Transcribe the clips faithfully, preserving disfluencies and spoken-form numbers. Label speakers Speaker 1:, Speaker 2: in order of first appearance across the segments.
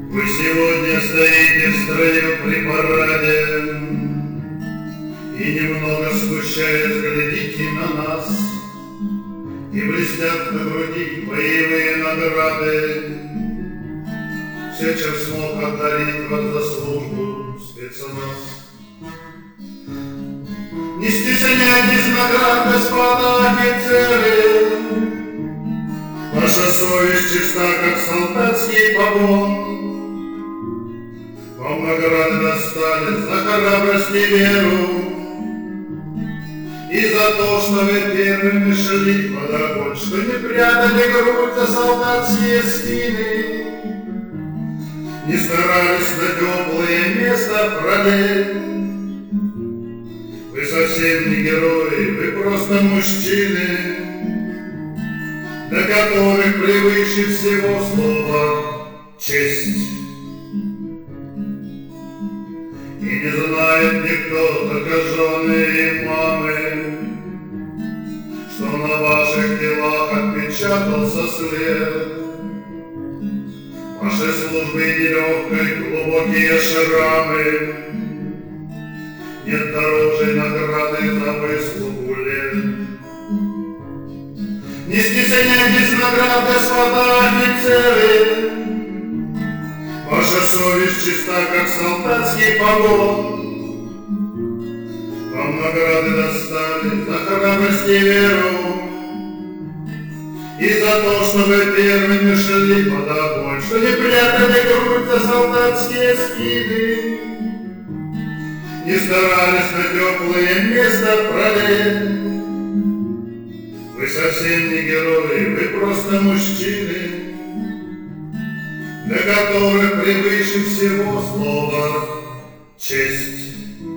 Speaker 1: Вы сегодня стоите в строю при параде и, немного смущаясь, глядите на нас, и блестят на груди боевые награды. Все, чем смог одарить вас за службу спецназ. Не стесняйтесь наград, господа офицеры, ваша совесть чиста, как солдатский погон. Вам награды достались за храбрость и веру, и за то, что вы первыми шли под огонь, что не прятали грудь за солдатские спины, не старались на теплое место пролезть. Вы совсем не герои, вы просто мужчины, для которых превыше всего слова честь. И не знает никто, только жены и мамы, что на ваших телах отпечатался след вашей службы нелегкой, глубокие шрамы. Нет дорожей награды за выслугу лет. Не стесняйтесь наград, господа офицеры, ваша совесть чиста, как солдатский погон. Вам награды достались за храбрость и веру, и за то, что вы первыми шли под огонь, что не прятали грудь за солдатские спины, не старались на теплое место пролезть. Вы совсем не герои, вы просто мужчины, для которых превыше всего слова честь.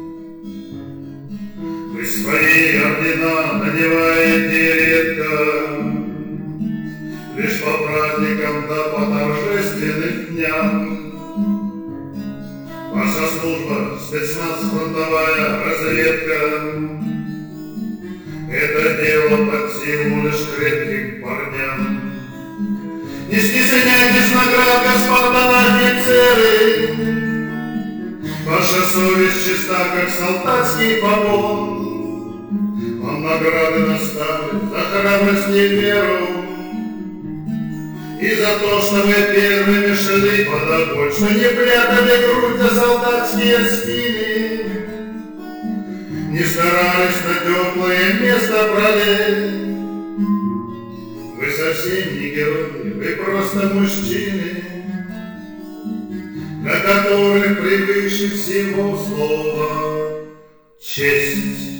Speaker 1: Вы свои ордена надеваете редко, лишь по праздникам да по торжественным дням. Ваша служба, спецназ, фронтовая разведка, это дело под силу лишь крепким парням. Не стесняйтесь наград, господа офицеры, ваша совесть чиста, как солдатский погон. Вам награды достались за храбрость и веру, и за то, что вы первыми шли под огонь, что не прятали грудь за солдатские спины, не старались на теплое место пролезть. Вы совсем не герои, вы просто мужчины, для которых превыше всего слова честь.